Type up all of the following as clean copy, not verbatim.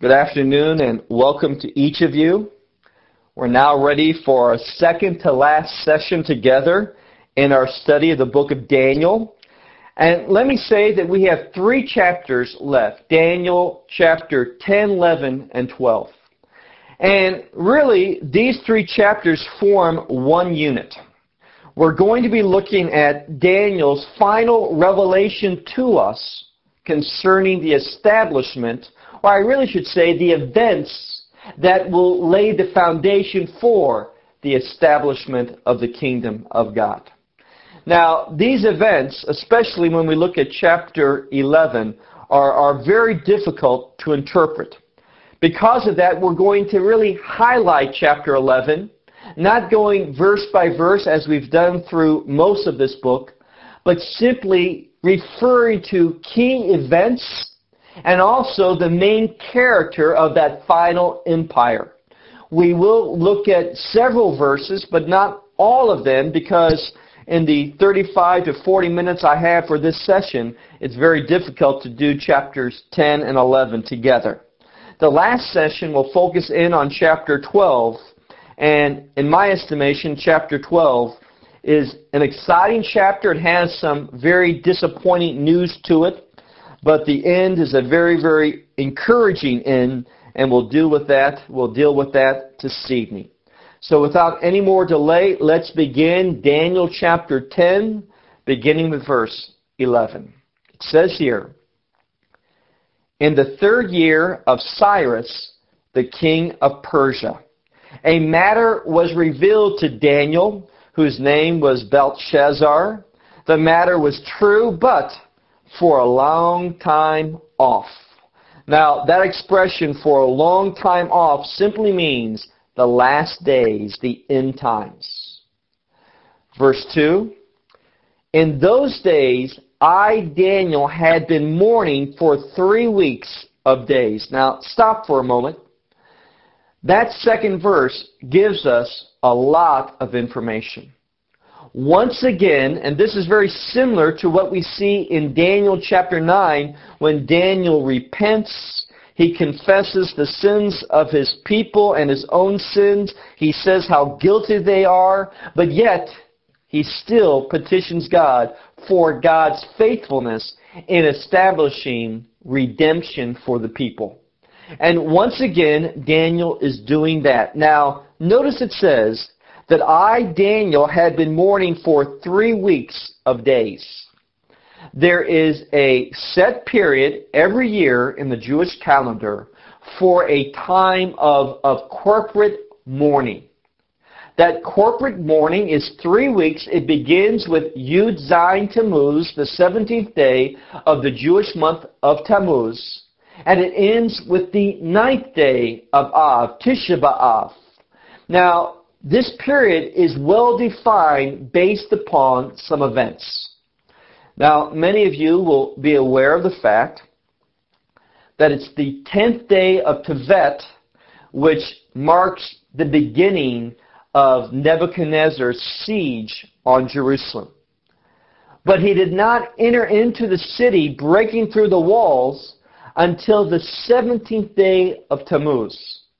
Good afternoon and welcome to each of you. We're now ready for our second to last session together in our study of the book of Daniel. And let me say that we have 3 chapters left, Daniel chapter 10, 11, and 12. And really, these 3 chapters form one unit. We're going to be looking at Daniel's final revelation to us concerning the establishment, or I really should say the events that will lay the foundation for the establishment of the kingdom of God. Now, these events, especially when we look at chapter 11, are very difficult to interpret. Because of that, we're going to really highlight chapter 11, not going verse by verse as we've done through most of this book, but simply referring to key events and also the main character of that final empire. We will look at several verses, but not all of them, because in the 35 to 40 minutes I have for this session, it's very difficult to do chapters 10 and 11 together. The last session will focus in on chapter 12, and in my estimation, chapter 12 is an exciting chapter. It has some very disappointing news to it, but the end is a very, very encouraging end, and we'll deal with that this evening. So without any more delay, let's begin Daniel chapter 10, beginning with verse 11. It says here, "In the 3rd year of Cyrus, the king of Persia, a matter was revealed to Daniel, whose name was Belteshazzar. The matter was true, but for a long time off." Now, that expression, for a long time off, simply means the last days, the end times. Verse 2, "In those days, I, Daniel, had been mourning for 3 weeks of days." Now, stop for a moment. That second verse gives us a lot of information. Once again, and this is very similar to what we see in Daniel chapter 9, when Daniel repents, he confesses the sins of his people and his own sins. He says how guilty they are, but yet he still petitions God for God's faithfulness in establishing redemption for the people. And once again, Daniel is doing that. Now, notice it says that I, Daniel, had been mourning for 3 weeks of days. There is a set period every year in the Jewish calendar for a time of corporate mourning. That corporate mourning is 3 weeks. It begins with Yud Zayin Tammuz, the 17th day of the Jewish month of Tammuz, and it ends with the 9th day of Av, Tisha B'Av. Now, this period is well defined based upon some events. Now, many of you will be aware of the fact that it's the 10th day of Tevet, which marks the beginning of Nebuchadnezzar's siege on Jerusalem. But he did not enter into the city, breaking through the walls, until the 17th day of Tammuz.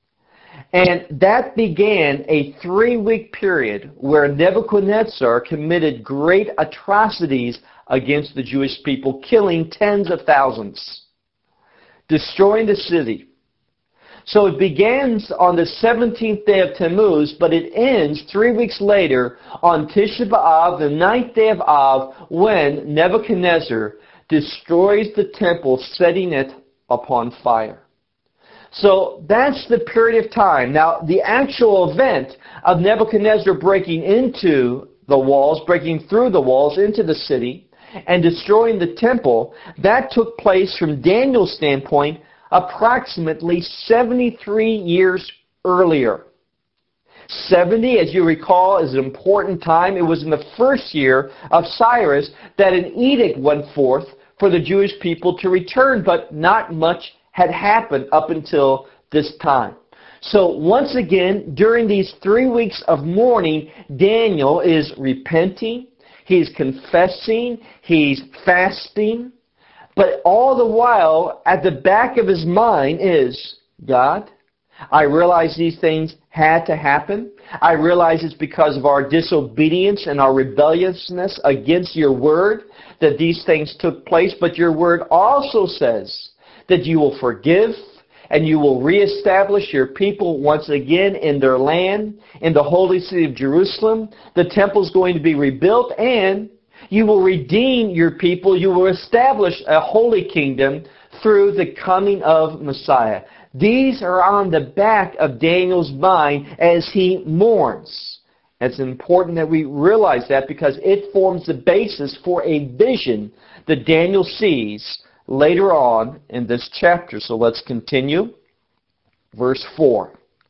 And that began a 3-week period where Nebuchadnezzar committed great atrocities against the Jewish people, killing tens of thousands, destroying the city. So it begins on the 17th day of Tammuz, but it ends 3 weeks later on Tisha B'Av, the 9th day of Av, when Nebuchadnezzar destroys the temple, setting it upon fire. So that's the period of time. Now, the actual event of Nebuchadnezzar breaking into the walls, breaking through the walls into the city, and destroying the temple, that took place from Daniel's standpoint approximately 73 years earlier. 70, as you recall, is an important time. It was in the 1st year of Cyrus that an edict went forth for the Jewish people to return, but not much had happened up until this time. So once again, during these 3 weeks of mourning, Daniel is repenting, he's confessing, he's fasting, but all the while, at the back of his mind is, God. I realize these things had to happen. I realize it's because of our disobedience and our rebelliousness against your word that these things took place. But your word also says that you will forgive and you will reestablish your people once again in their land, in the holy city of Jerusalem. The temple is going to be rebuilt, and you will redeem your people. You will establish a holy kingdom through the coming of Messiah. These are on the back of Daniel's mind as he mourns. It's important that we realize that because it forms the basis for a vision that Daniel sees later on in this chapter. So let's continue. Verse 4.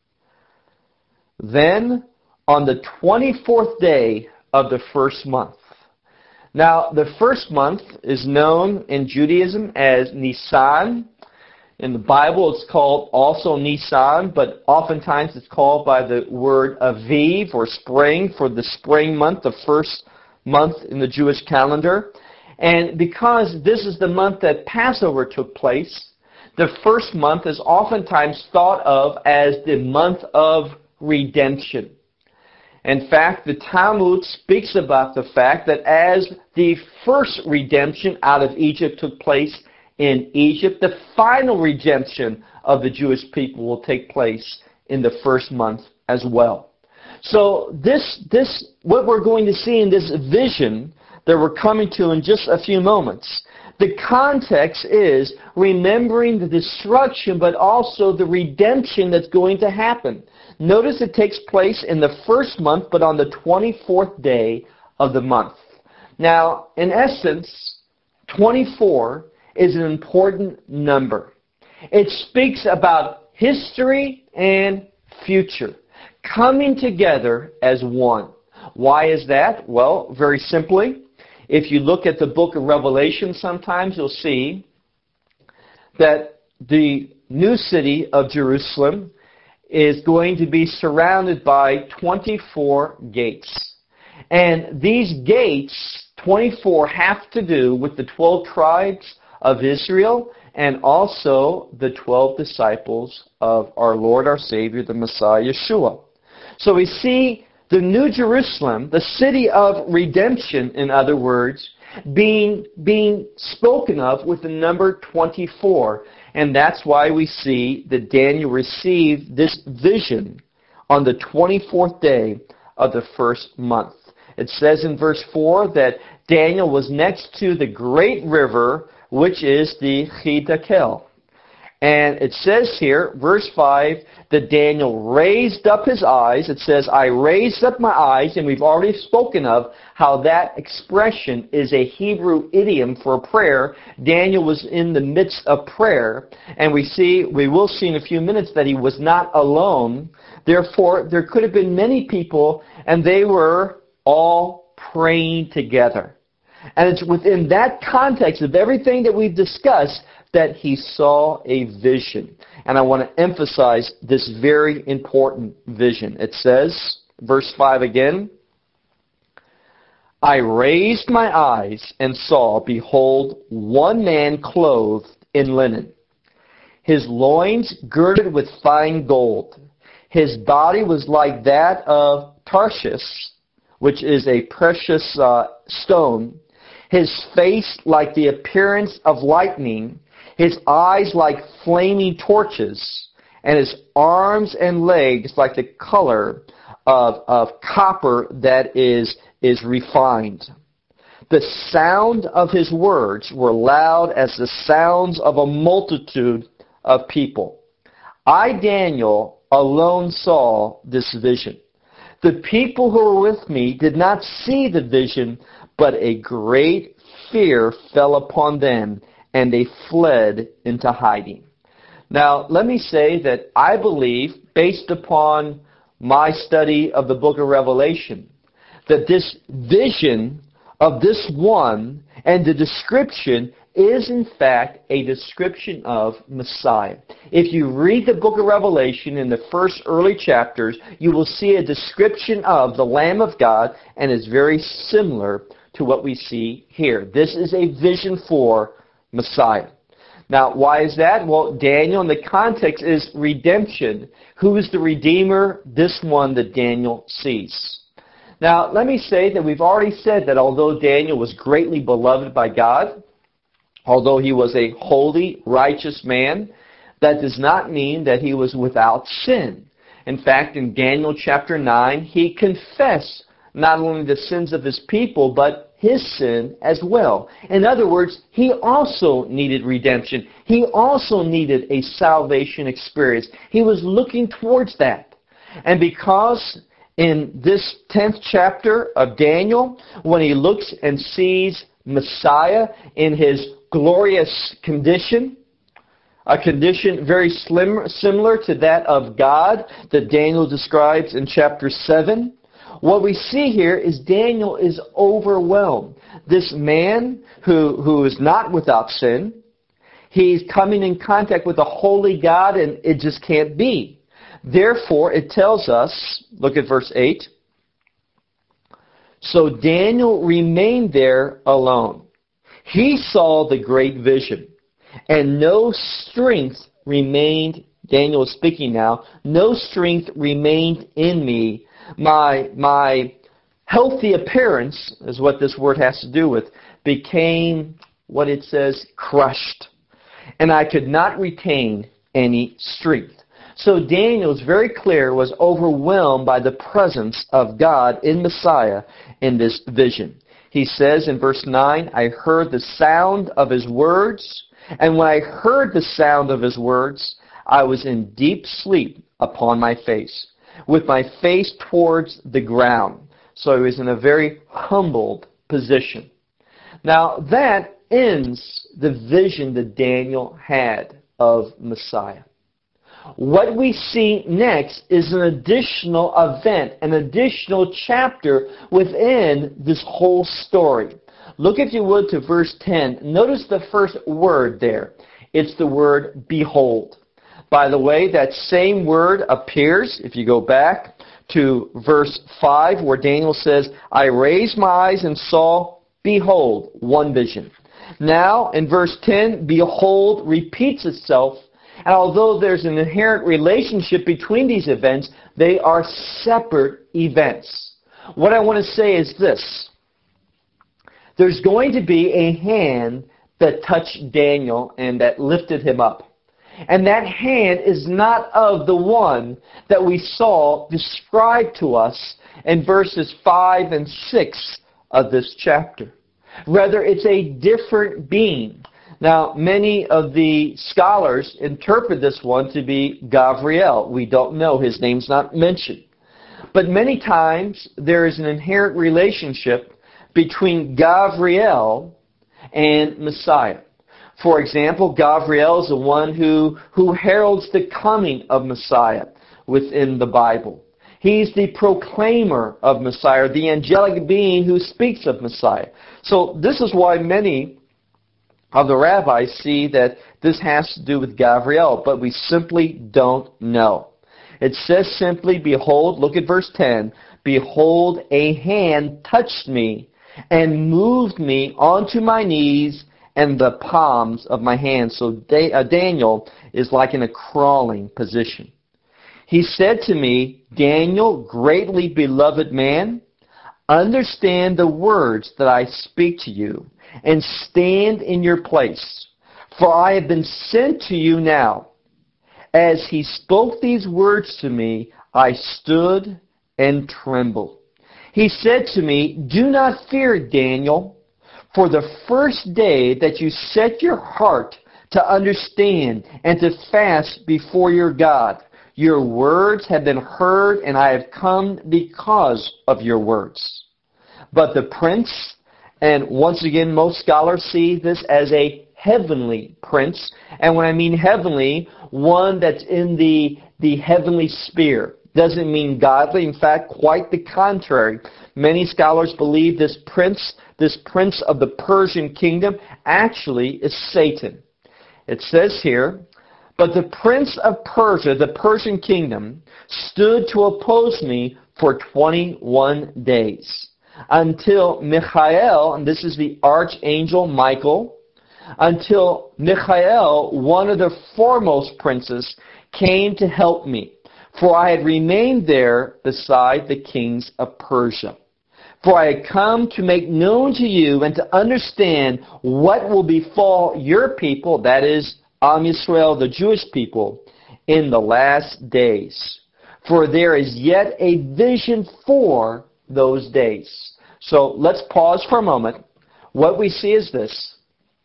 Then on the 24th day of the first month. Now, the first month is known in Judaism as Nisan. In the Bible, it's called also Nisan, but oftentimes it's called by the word Aviv, or spring, for the spring month, the first month in the Jewish calendar. And because this is the month that Passover took place, the first month is oftentimes thought of as the month of redemption. In fact, the Talmud speaks about the fact that as the first redemption out of Egypt took place in Egypt, the final redemption of the Jewish people will take place in the first month as well. So what we're going to see in this vision that we're coming to in just a few moments, the context is remembering the destruction, but also the redemption that's going to happen. Notice it takes place in the first month, but on the 24th day of the month. Now, in essence, 24 is an important number. It speaks about history and future coming together as one. Why is that? Well, very simply, if you look at the book of Revelation sometimes, you'll see that the new city of Jerusalem is going to be surrounded by 24 gates. And these gates, 24, have to do with the 12 tribes of Israel and also the 12 disciples of our Lord, our Savior, the Messiah, Yeshua. So we see the New Jerusalem, the city of redemption, in other words, being spoken of with the number 24. And that's why we see that Daniel received this vision on the 24th day of the first month. It says in verse 4 that Daniel was next to the great river, which is the Hiddekel. And it says here, verse 5, that Daniel raised up his eyes. It says, I raised up my eyes, and we've already spoken of how that expression is a Hebrew idiom for prayer. Daniel was in the midst of prayer, and we will see in a few minutes that he was not alone. Therefore, there could have been many people, and they were all praying together. And it's within that context of everything that we've discussed that he saw a vision. And I want to emphasize this very important vision. It says, verse 5 again, I raised my eyes and saw, behold, one man clothed in linen, his loins girded with fine gold. His body was like that of Tarshish, which is a precious stone. His face like the appearance of lightning, his eyes like flaming torches, and his arms and legs like the color of copper that is refined. The sound of his words were loud as the sounds of a multitude of people. I, Daniel, alone saw this vision. The people who were with me did not see the vision, but a great fear fell upon them, and they fled into hiding. Now, let me say that I believe, based upon my study of the book of Revelation, that this vision of this one and the description is in fact a description of Messiah. If you read the book of Revelation in the first early chapters, you will see a description of the Lamb of God, and it's very similar to what we see here. This is a vision for Messiah. Now, why is that? Well, Daniel, in the context, is redemption. Who is the Redeemer? This one that Daniel sees. Now, let me say that we've already said that although Daniel was greatly beloved by God, although he was a holy, righteous man, that does not mean that he was without sin. In fact, in Daniel chapter 9, he confessed not only the sins of his people, but his sin as well. In other words, he also needed redemption. He also needed a salvation experience. He was looking towards that. And because in this 10th chapter of Daniel, when he looks and sees Messiah in his glorious condition, a condition very similar to that of God that Daniel describes in chapter 7, what we see here is Daniel is overwhelmed. This man who is not without sin, he's coming in contact with a holy God, and it just can't be. Therefore, it tells us, look at verse 8, so Daniel remained there alone. He saw the great vision, and no strength remained, Daniel is speaking now, no strength remained in me. My healthy appearance, is what this word has to do with, became, what it says, crushed. And I could not retain any strength. So Daniel is very clear, was overwhelmed by the presence of God in Messiah in this vision. He says in verse 9, I heard the sound of his words, and when I heard the sound of his words, I was in deep sleep upon my face, with my face towards the ground. So he was in a very humbled position. Now that ends the vision that Daniel had of Messiah. What we see next is an additional event, an additional chapter within this whole story. Look, if you would, to verse 10. Notice the first word there. It's the word behold. By the way, that same word appears, if you go back to verse 5, where Daniel says, I raised my eyes and saw, behold, one vision. Now, in verse 10, behold repeats itself. And although there's an inherent relationship between these events, they are separate events. What I want to say is this. There's going to be a hand that touched Daniel and that lifted him up. And that hand is not of the one that we saw described to us in verses 5 and 6 of this chapter. Rather, it's a different being. Now, many of the scholars interpret this one to be Gabriel. We don't know. His name's not mentioned. But many times, there is an inherent relationship between Gabriel and Messiah. For example, Gabriel is the one who heralds the coming of Messiah within the Bible. He's the proclaimer of Messiah, the angelic being who speaks of Messiah. So this is why many of the rabbis see that this has to do with Gabriel, but we simply don't know. It says simply, behold, look at verse 10, behold, a hand touched me and moved me onto my knees and the palms of my hands. So Daniel is like in a crawling position. He said to me, Daniel, greatly beloved man, understand the words that I speak to you, and stand in your place, for I have been sent to you now. As he spoke these words to me, I stood and trembled. He said to me, do not fear, Daniel, for the first day that you set your heart to understand and to fast before your God, your words have been heard, and I have come because of your words. But the prince, and once again, most scholars see this as a heavenly prince. And when I mean heavenly, one that's in the heavenly sphere. Doesn't mean godly. In fact, quite the contrary. Many scholars believe this prince of the Persian kingdom, actually is Satan. It says here, but the prince of Persia, the Persian kingdom, stood to oppose me for 21 days. Until Michael, and this is the archangel Michael, until Michael, one of the foremost princes, came to help me. For I had remained there beside the kings of Persia. For I had come to make known to you and to understand what will befall your people, that is, Am Yisrael, the Jewish people, in the last days. For there is yet a vision for those days. So let's pause for a moment. What we see is this.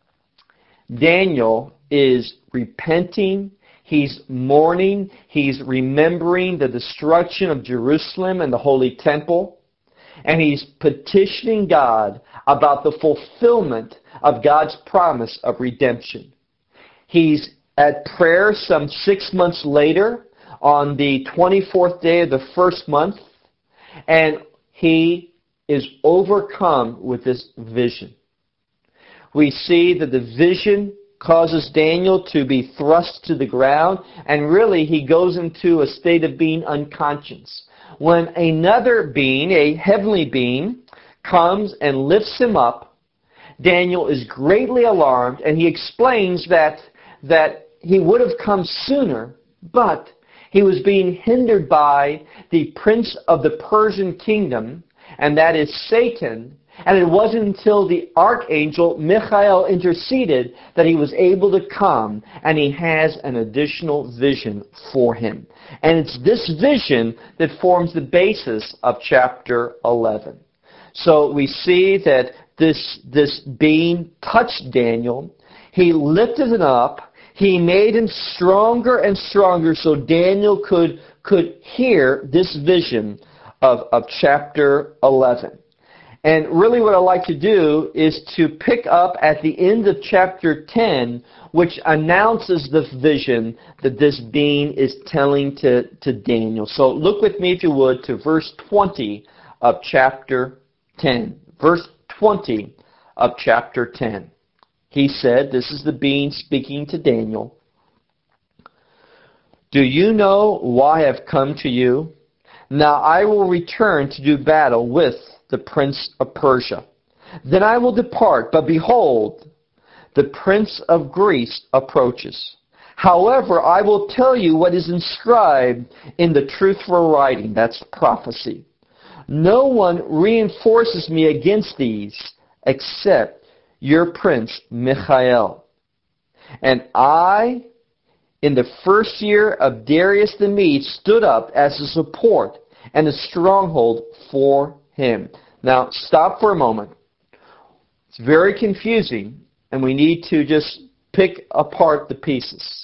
Daniel is repenting. He's mourning. He's remembering the destruction of Jerusalem and the Holy Temple. And he's petitioning God about the fulfillment of God's promise of redemption. He's at prayer some 6 months later on the 24th day of the first month. And he is overcome with this vision. We see that the vision causes Daniel to be thrust to the ground, and really he goes into a state of being unconscious. When another being, a heavenly being, comes and lifts him up, Daniel is greatly alarmed, and he explains that he would have come sooner, but he was being hindered by the prince of the Persian kingdom, and that is Satan. And it wasn't until the archangel Michael interceded that he was able to come, and he has an additional vision for him. And it's this vision that forms the basis of chapter 11. So we see that this being touched Daniel. He lifted him up. He made him stronger and stronger so Daniel could hear this vision of chapter 11. And really what I'd like to do is to pick up at the end of chapter 10, which announces the vision that this being is telling to Daniel. So look with me, if you would, to verse 20 of chapter 10. Verse 20 of chapter 10. He said, this is the being speaking to Daniel, "Do you know why I have come to you? Now I will return to do battle with the prince of Persia. Then I will depart, but behold, the prince of Greece approaches. However, I will tell you what is inscribed in the truthful writing," that's prophecy. "No one reinforces me against these except your prince Michael. And I, in the first year of Darius the Mede, stood up as a support and a stronghold for him." Now, stop for a moment. It's very confusing, and we need to just pick apart the pieces.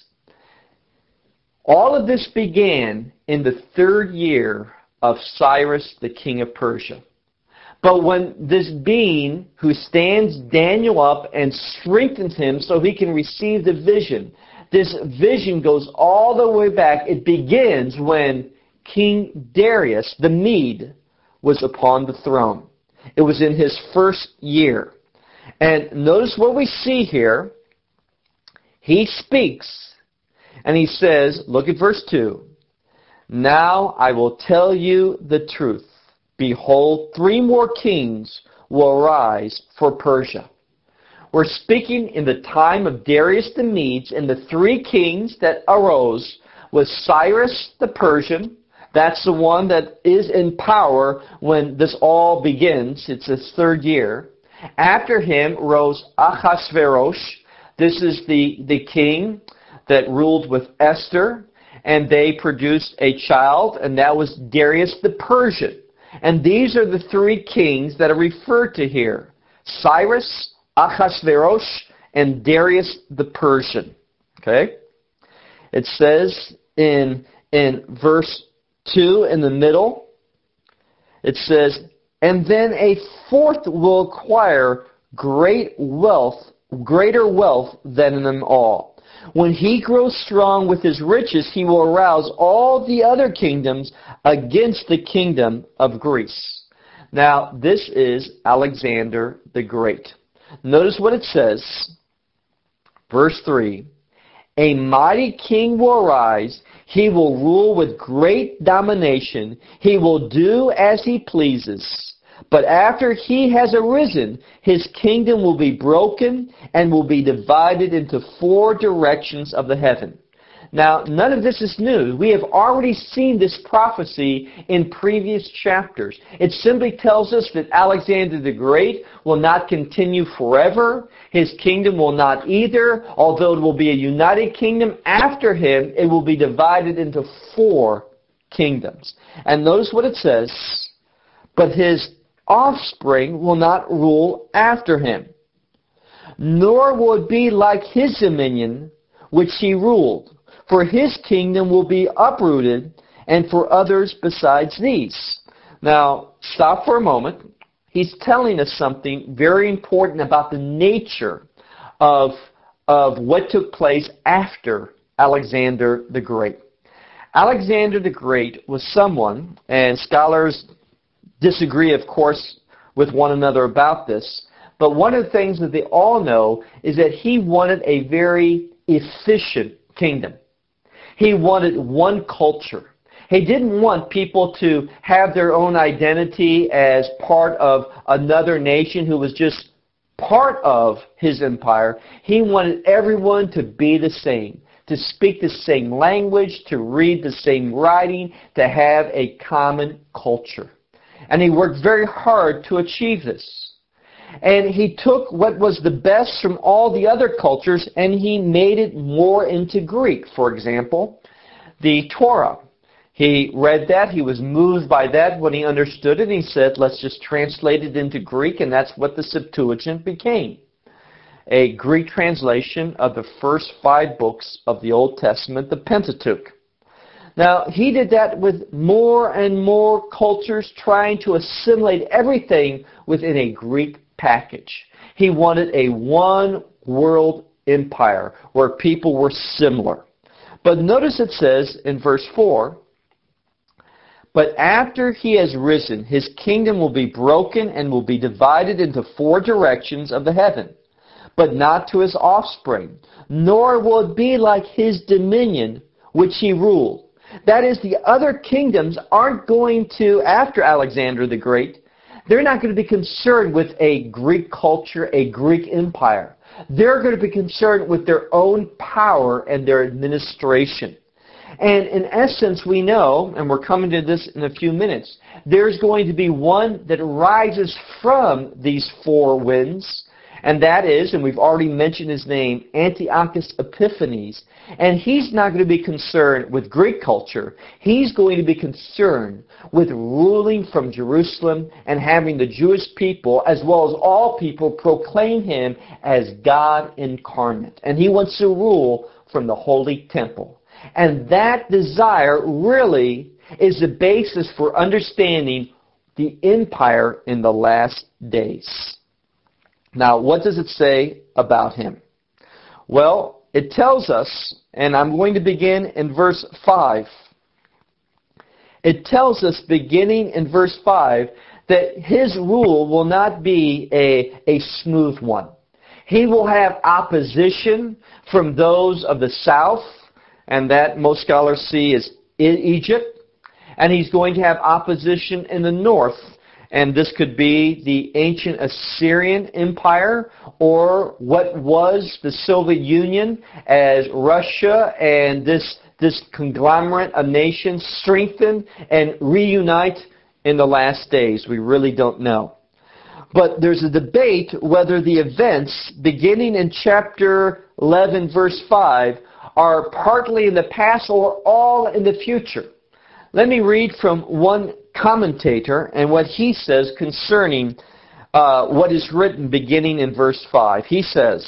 All of this began in the 3rd year of Cyrus, the king of Persia. But when this being who stands Daniel up and strengthens him so he can receive the vision, this vision goes all the way back. It begins when King Darius the Mede was upon the throne. It was in his 1st year. And notice what we see here. He speaks, and he says, look at verse 2. "Now I will tell you the truth. Behold, 3 more kings will arise for Persia." We're speaking in the time of Darius the Mede, and the 3 kings that arose was Cyrus the Persian. That's the one that is in power when this all begins. It's his 3rd year. After him rose Ahasuerus. This is the king that ruled with Esther, and they produced a child, and that was Darius the Persian. And these are the 3 kings that are referred to here: Cyrus, Ahasuerus, and Darius the Persian. Okay? It says in verse 2 in the middle, it says, "And then a 4th will acquire greater wealth than them all. When he grows strong with his riches, he will arouse all the other kingdoms against the kingdom of Greece." Now, this is Alexander the Great. Notice what it says. Verse 3, "A mighty king will arise. He will rule with great domination. He will do as he pleases. But after he has arisen, his kingdom will be broken and will be divided into 4 directions of the heaven. Now, none of this is new. We have already seen this prophecy in previous chapters. It simply tells us that Alexander the Great will not continue forever. His kingdom will not either. Although it will be a united kingdom, after him it will be divided into 4 kingdoms. And notice what it says, but his offspring will not rule after him, nor will it be like his dominion which he ruled. For his kingdom will be uprooted, and for others besides these. Now, stop for a moment. He's telling us something very important about the nature of what took place after Alexander the Great. Alexander the Great was someone, and scholars disagree, of course, with one another about this, but one of the things that they all know is that he wanted a very efficient kingdom. He wanted one culture. He didn't want people to have their own identity as part of another nation who was just part of his empire. He wanted everyone to be the same, to speak the same language, to read the same writing, to have a common culture. And he worked very hard to achieve this. And he took what was the best from all the other cultures and he made it more into Greek. For example, the Torah. He read that. He was moved by that when he understood it. He said, let's just translate it into Greek, and that's what the Septuagint became. A Greek translation of the first 5 books of the Old Testament, the Pentateuch. Now, he did that with more and more cultures trying to assimilate everything within a Greek package. He wanted a one world empire where people were similar. But notice it says in verse 4, but after he has risen, his kingdom will be broken and will be divided into 4 directions of the heaven, but not to his offspring, nor will it be like his dominion which he ruled. That is, the other kingdoms aren't going to, after Alexander the Great, they're not going to be concerned with a Greek culture, a Greek empire. They're going to be concerned with their own power and their administration. And in essence, we know, and we're coming to this in a few minutes, there's going to be one that rises from these 4 winds, and that is, and we've already mentioned his name, Antiochus Epiphanes. And he's not going to be concerned with Greek culture. He's going to be concerned with ruling from Jerusalem and having the Jewish people, as well as all people, proclaim him as God incarnate. And he wants to rule from the Holy Temple. And that desire really is the basis for understanding the empire in the last days. Now, what does it say about him? Well, it tells us, and I'm going to begin in verse 5. It tells us, beginning in verse 5, that his rule will not be a smooth one. He will have opposition from those of the south, and that most scholars see as Egypt. And he's going to have opposition in the north. And this could be the ancient Assyrian Empire or what was the Soviet Union as Russia and this conglomerate of nations strengthen and reunite in the last days. We really don't know. But there's a debate whether the events beginning in chapter 11 verse 5 are partly in the past or all in the future. Let me read from one commentator and what he says concerning what is written beginning in verse 5. He says,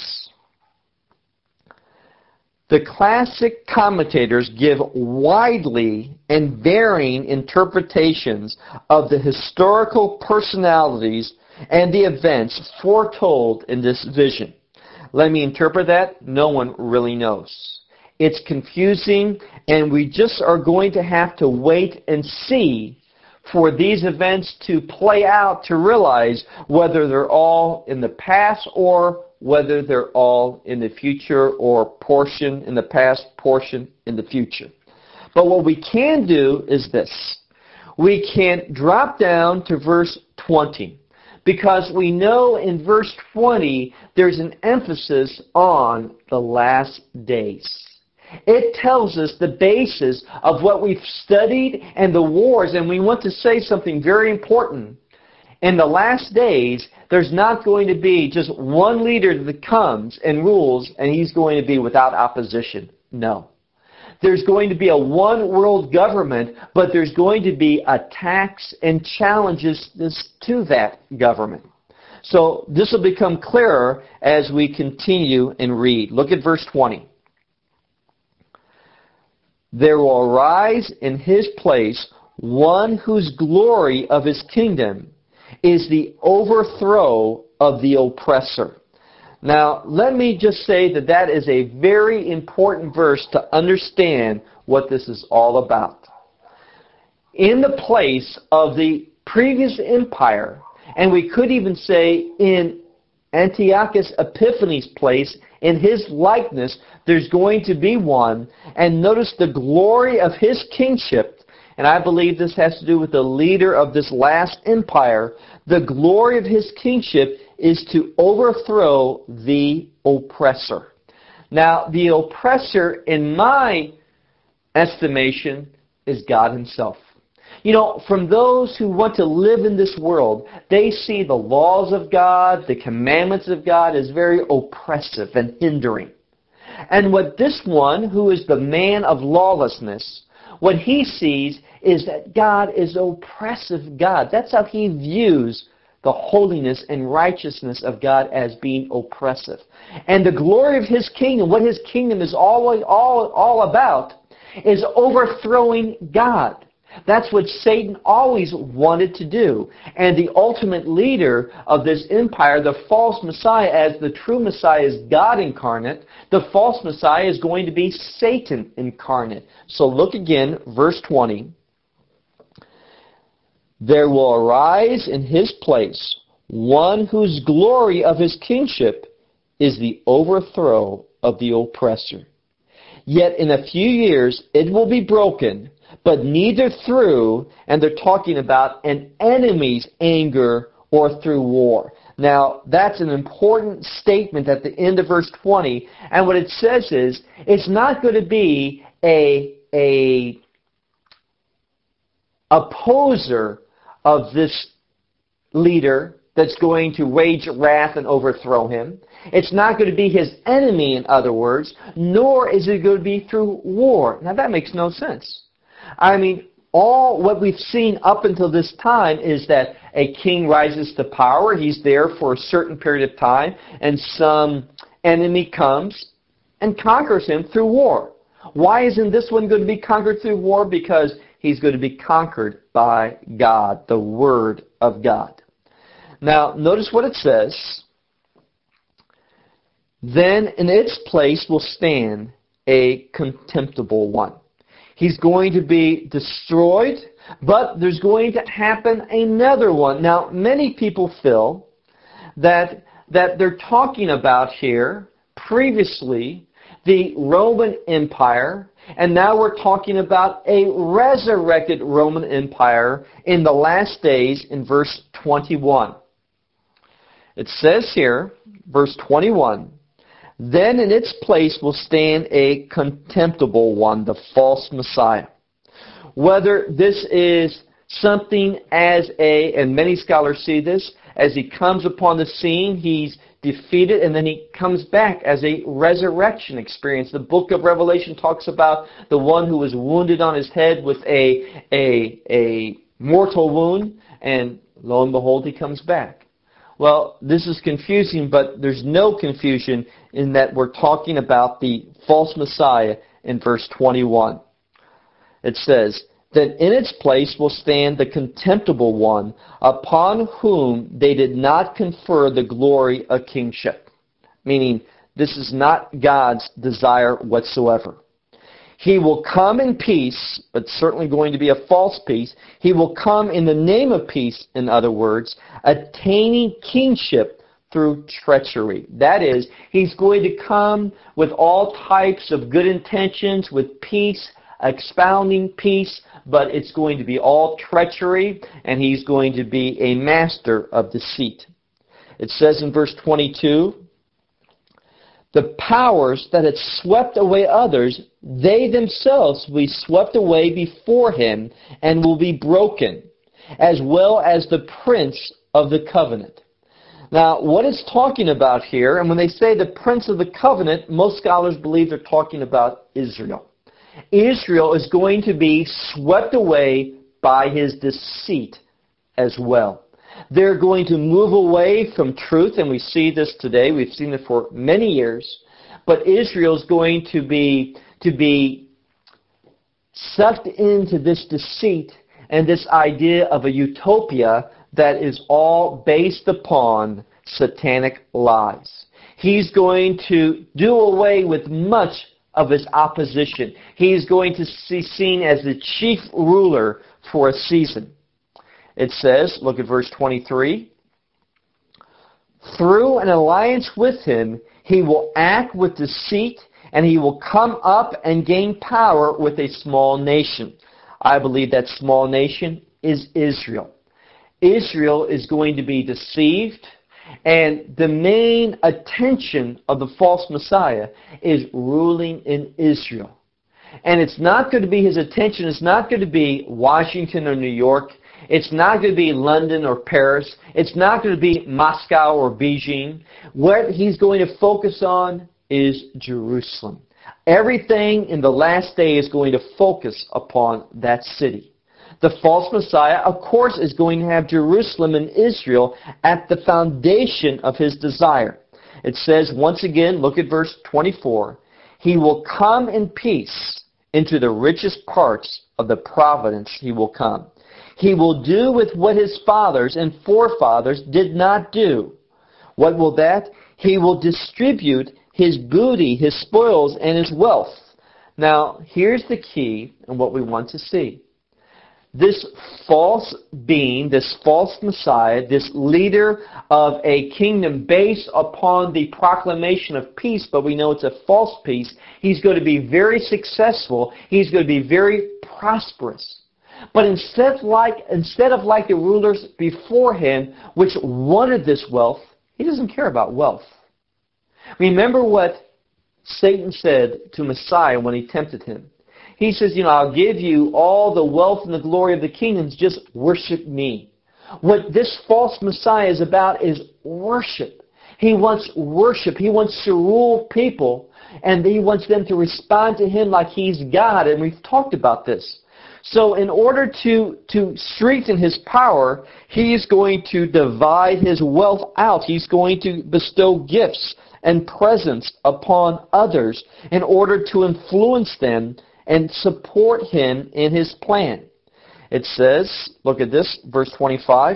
the classic commentators give widely and varying interpretations of the historical personalities and the events foretold in this vision. Let me interpret that. No one really knows. It's confusing, and we just are going to have to wait and see for these events to play out to realize whether they're all in the past or whether they're all in the future or portion in the past, portion in the future. But what we can do is this. We can drop down to verse 20. Because we know in verse 20 there's an emphasis on the last days. It tells us the basis of what we've studied and the wars, and we want to say something very important. In the last days, there's not going to be just one leader that comes and rules and he's going to be without opposition. No. There's going to be a one world government, but there's going to be attacks and challenges to that government. So this will become clearer as we continue and read. Look at verse 20. There will arise in his place one whose glory of his kingdom is the overthrow of the oppressor. Now, let me just say that that is a very important verse to understand what this is all about. In the place of the previous empire, and we could even say in Antiochus Epiphanes' place, in his likeness, there's going to be one. And notice the glory of his kingship, and I believe this has to do with the leader of this last empire. The glory of his kingship is to overthrow the oppressor. Now, the oppressor, in my estimation, is God himself. You know, from those who want to live in this world, they see the laws of God, the commandments of God as very oppressive and hindering. And what this one, who is the man of lawlessness, what he sees is that God is oppressive God. That's how he views the holiness and righteousness of God as being oppressive. And the glory of his kingdom, what his kingdom is all about, is overthrowing God. That's what Satan always wanted to do. And the ultimate leader of this empire, the false Messiah, as the true Messiah is God incarnate, the false Messiah is going to be Satan incarnate. So look again, verse 20. There will arise in his place one whose glory of his kingship is the overthrow of the oppressor. Yet in a few years it will be broken, but neither through, and they're talking about an enemy's anger or through war. Now, that's an important statement at the end of verse 20. And what it says is, it's not going to be a opposer of this leader that's going to wage wrath and overthrow him. It's not going to be his enemy, in other words, nor is it going to be through war. Now, that makes no sense. I mean, all what we've seen up until this time is that a king rises to power. He's there for a certain period of time, and some enemy comes and conquers him through war. Why isn't this one going to be conquered through war? Because he's going to be conquered by God, the Word of God. Now, notice what it says. Then in its place will stand a contemptible one. He's going to be destroyed, but there's going to happen another one. Now, many people feel that they're talking about here previously the Roman Empire, and now we're talking about a resurrected Roman Empire in the last days in verse 21. It says here, verse 21, then in its place will stand a contemptible one, the false Messiah. Whether this is something and many scholars see this, as he comes upon the scene, he's defeated, and then he comes back as a resurrection experience. The book of Revelation talks about the one who was wounded on his head with a mortal wound, and lo and behold, he comes back. Well, this is confusing, but there's no confusion in that we're talking about the false Messiah in verse 21. It says, that in its place will stand the contemptible one, upon whom they did not confer the glory of kingship. Meaning, this is not God's desire whatsoever. He will come in peace, but certainly going to be a false peace. He will come in the name of peace, in other words, attaining kingship through treachery. That is, he's going to come with all types of good intentions, with peace, expounding peace, but it's going to be all treachery, and he's going to be a master of deceit. It says in verse 22, the powers that had swept away others, they themselves will be swept away before him and will be broken, as well as the prince of the covenant. Now, what it's talking about here, and when they say the prince of the covenant, most scholars believe they're talking about Israel. Israel is going to be swept away by his deceit as well. They're going to move away from truth, and we see this today. We've seen it for many years. But Israel is going to be sucked into this deceit and this idea of a utopia that is all based upon satanic lies. He's going to do away with much of his opposition. He's going to be seen as the chief ruler for a season. It says, look at verse 23, through an alliance with him, he will act with deceit, and he will come up and gain power with a small nation. I believe that small nation is Israel. Israel is going to be deceived, and the main attention of the false Messiah is ruling in Israel. And it's not going to be his attention, it's not going to be Washington or New York. It's not going to be London or Paris. It's not going to be Moscow or Beijing. What he's going to focus on is Jerusalem. Everything in the last day is going to focus upon that city. The false Messiah, of course, is going to have Jerusalem and Israel at the foundation of his desire. It says, once again, look at verse 24, he will come in peace into the richest parts of the providence he will come. He will do with what his fathers and forefathers did not do. What will that? He will distribute his booty, his spoils, and his wealth. Now, here's the key and what we want to see. This false being, this false Messiah, this leader of a kingdom based upon the proclamation of peace, but we know it's a false peace, he's going to be very successful. He's going to be very prosperous. But instead of like the rulers before him, which wanted this wealth, he doesn't care about wealth. Remember what Satan said to Messiah when he tempted him. He says, I'll give you all the wealth and the glory of the kingdoms, just worship me. What this false Messiah is about is worship. He wants worship. He wants to rule people, and he wants them to respond to him like he's God, and we've talked about this. So in order to strengthen his power, he is going to divide his wealth out. He's going to bestow gifts and presents upon others in order to influence them and support him in his plan. It says, look at this, verse 25.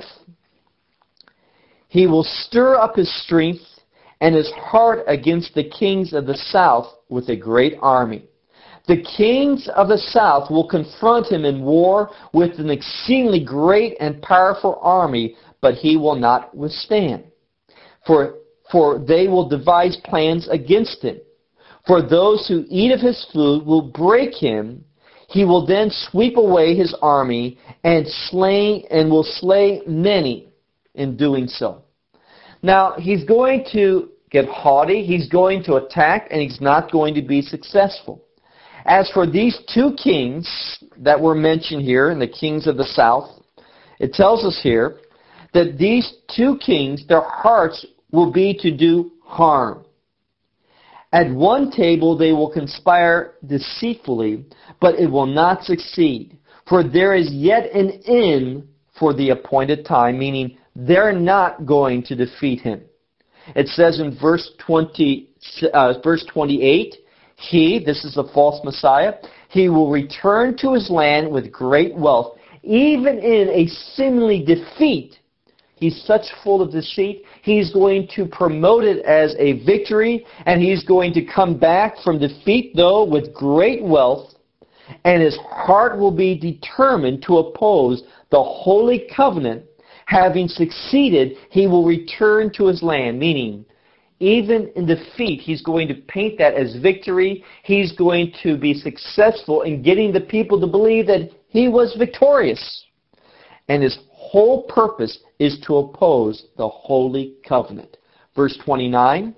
He will stir up his strength and his heart against the kings of the south with a great army. The kings of the south will confront him in war with an exceedingly great and powerful army, but he will not withstand. For they will devise plans against him. For those who eat of his food will break him. He will then sweep away his army and will slay many in doing so. Now, he's going to get haughty, he's going to attack, and he's not going to be successful. As for these two kings that were mentioned here, and the kings of the south, it tells us here that these two kings, their hearts will be to do harm. At one table they will conspire deceitfully, but it will not succeed. For there is yet an end for the appointed time, meaning they're not going to defeat him. It says in verse 28, this is the false Messiah, he will return to his land with great wealth. Even in a seemingly defeat, he's such full of deceit, he's going to promote it as a victory, and he's going to come back from defeat, though, with great wealth, and his heart will be determined to oppose the holy covenant. Having succeeded, he will return to his land, meaning even in defeat, he's going to paint that as victory. He's going to be successful in getting the people to believe that he was victorious. And his whole purpose is to oppose the Holy Covenant. Verse 29,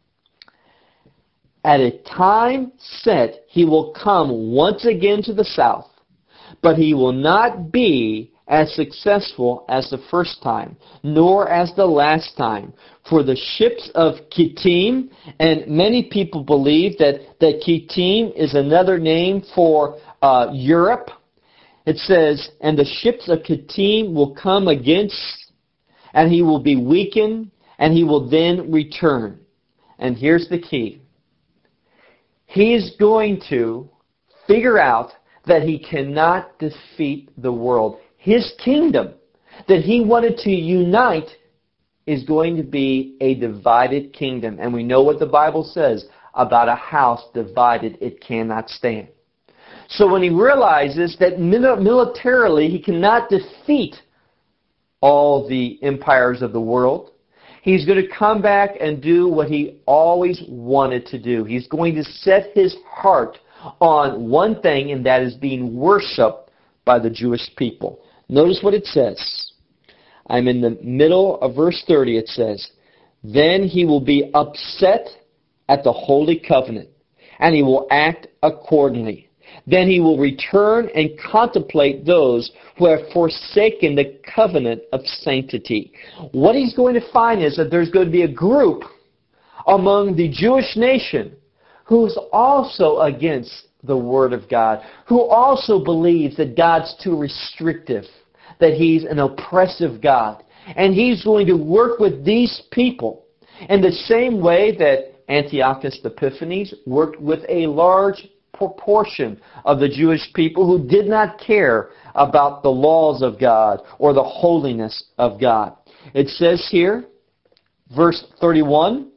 at a time set he will come once again to the south, but he will not be as successful as the first time, nor as the last time. For the ships of Kittim, and many people believe that Kittim is another name for Europe. It says, and the ships of Kittim will come against, and he will be weakened, and he will then return. And here's the key. He is going to figure out that he cannot defeat the world. His kingdom that he wanted to unite is going to be a divided kingdom. And we know what the Bible says about a house divided, it cannot stand. So when he realizes that militarily he cannot defeat all the empires of the world, he's going to come back and do what he always wanted to do. He's going to set his heart on one thing, and that is being worshipped by the Jewish people. Notice what it says. I'm in the middle of verse 30. It says, then he will be upset at the Holy Covenant, and he will act accordingly. Then he will return and contemplate those who have forsaken the covenant of sanctity. What he's going to find is that there's going to be a group among the Jewish nation who's also against the Word of God, who also believes that God's too restrictive, that He's an oppressive God. And He's going to work with these people in the same way that Antiochus Epiphanes worked with a large proportion of the Jewish people who did not care about the laws of God or the holiness of God. It says here, verse 31,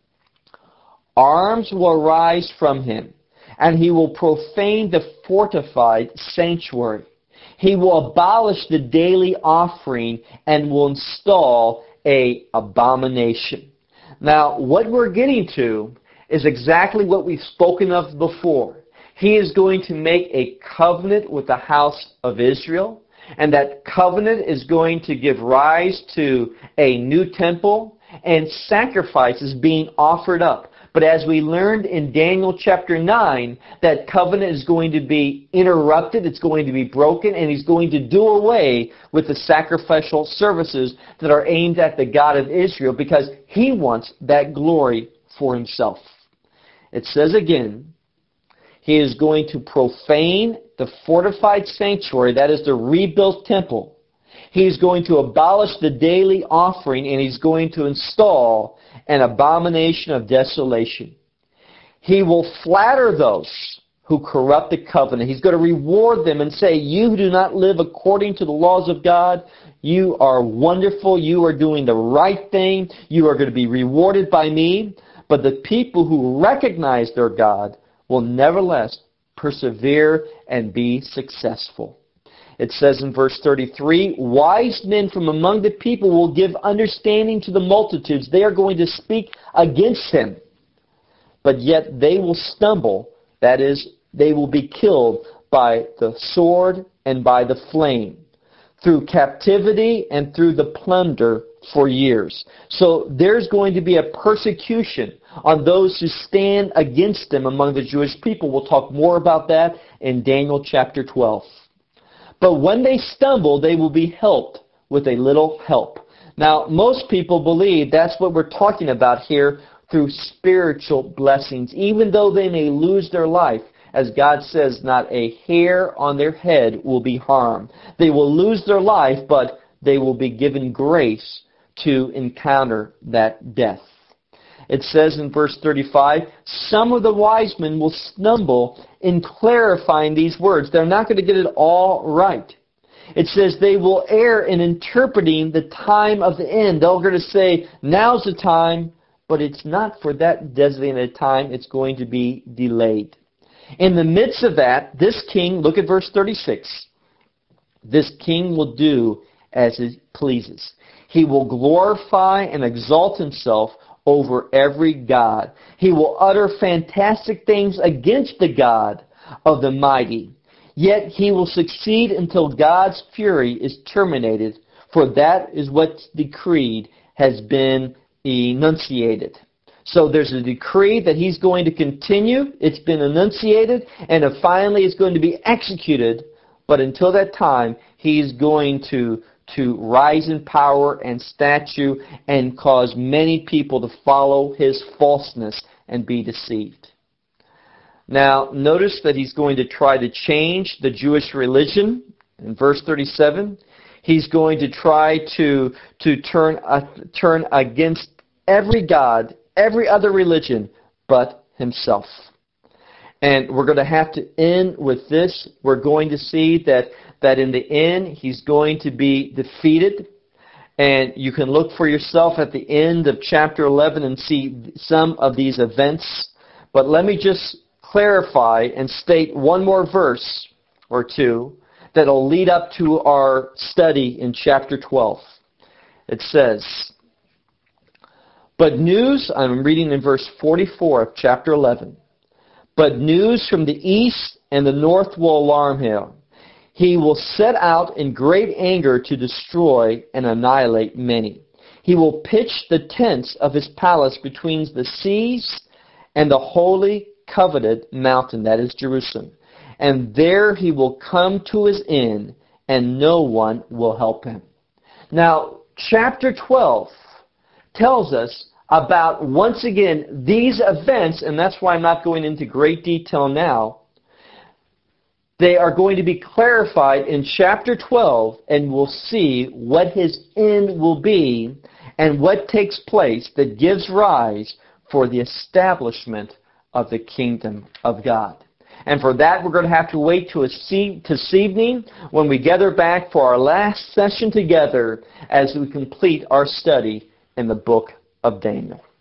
arms will arise from him, and he will profane the fortified sanctuary. He will abolish the daily offering and will install an abomination. Now, what we're getting to is exactly what we've spoken of before. He is going to make a covenant with the house of Israel, and that covenant is going to give rise to a new temple and sacrifices being offered up. But as we learned in Daniel chapter 9, that covenant is going to be interrupted, it's going to be broken, and He's going to do away with the sacrificial services that are aimed at the God of Israel because He wants that glory for Himself. It says again, He is going to profane the fortified sanctuary, that is the rebuilt temple. He's going to abolish the daily offering, and He's going to install an abomination of desolation. He will flatter those who corrupt the covenant. He's going to reward them and say, you who do not live according to the laws of God, you are wonderful, you are doing the right thing, you are going to be rewarded by me. But the people who recognize their God will nevertheless persevere and be successful. It says in verse 33, wise men from among the people will give understanding to the multitudes. They are going to speak against him, but yet they will stumble. That is, they will be killed by the sword and by the flame, through captivity and through the plunder for years. So there's going to be a persecution on those who stand against them among the Jewish people. We'll talk more about that in Daniel chapter 12. But when they stumble, they will be helped with a little help. Now, most people believe that's what we're talking about here through spiritual blessings. Even though they may lose their life, as God says, not a hair on their head will be harmed. They will lose their life, but they will be given grace to encounter that death. It says in verse 35, some of the wise men will stumble in clarifying these words. They're not going to get it all right. It says they will err in interpreting the time of the end. They're going to say, now's the time, but it's not for that designated time. It's going to be delayed. In the midst of that, this king, look at verse 36, this king will do as he pleases. He will glorify and exalt himself over every god. He will utter fantastic things against the God of the mighty. Yet he will succeed until God's fury is terminated, for that is what's decreed has been enunciated. So there's a decree that he's going to continue. It's been enunciated, and it finally is going to be executed. But until that time, he's going to rise in power and stature and cause many people to follow his falseness and be deceived. Now, notice that he's going to try to change the Jewish religion. In verse 37, he's going to try to turn against every god, every other religion but himself. And we're going to have to end with this. We're going to see that in the end, he's going to be defeated. And you can look for yourself at the end of chapter 11 and see some of these events. But let me just clarify and state one more verse or two that will lead up to our study in chapter 12. It says, "But news," I'm reading in verse 44 of chapter 11, "but news from the east and the north will alarm him. He will set out in great anger to destroy and annihilate many. He will pitch the tents of his palace between the seas and the holy coveted mountain," that is Jerusalem. "And there he will come to his end, and no one will help him." Now, chapter 12 tells us about, once again, these events, and that's why I'm not going into great detail now. They are going to be clarified in chapter 12, and we'll see what his end will be and what takes place that gives rise for the establishment of the kingdom of God. And for that, we're going to have to wait till this evening when we gather back for our last session together as we complete our study in the book of Daniel.